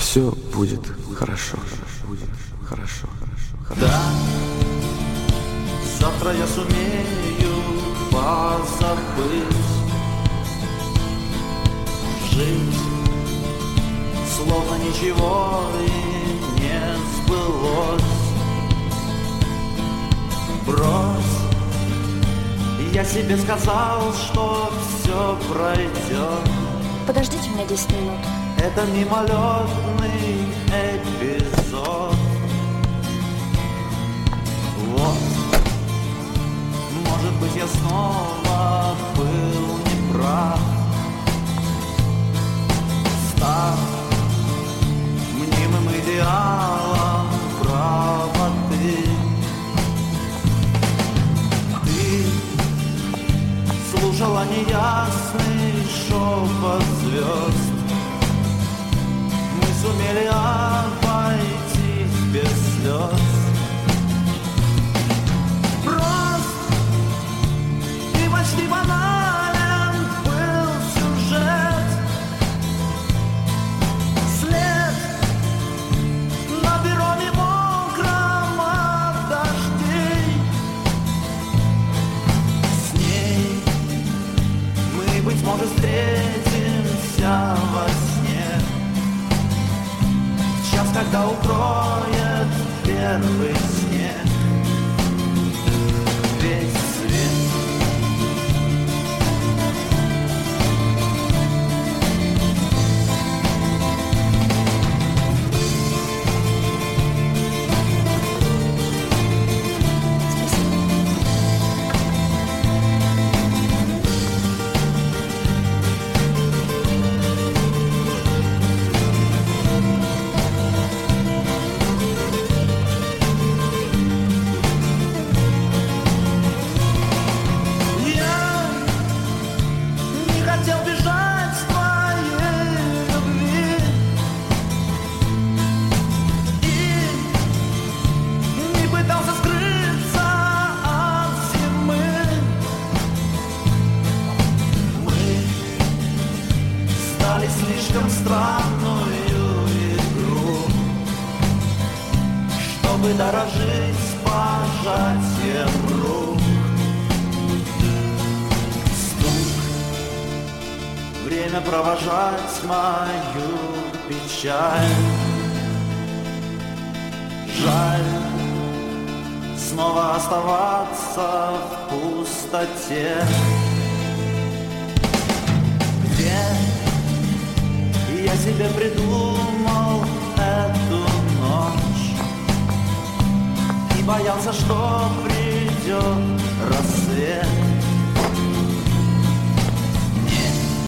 Все будет хорошо, будет хорошо, хорошо. Да, завтра я сумею позабыть, жить, словно ничего и не сбылось. Брось, я себе сказал, что все пройдет. Подождите меня 10 минут. Это мимолетный эпизод. Вот, может быть, я снова был неправ, став мнимым идеалом правоты. Ты слушала неясный шепот звезд. Мы сумели обойтись без слез. Прост и почти банален был сюжет. След на перроне мокром от дождей. С ней мы, быть может, встретимся во сне, в час, когда укроет первый снег весь свет. Слишком странную игру, чтобы дорожить пожатием рук. Стук, время провожать мою печаль. Жаль снова оставаться в пустоте, где я себе придумал эту ночь и боялся, что придет рассвет.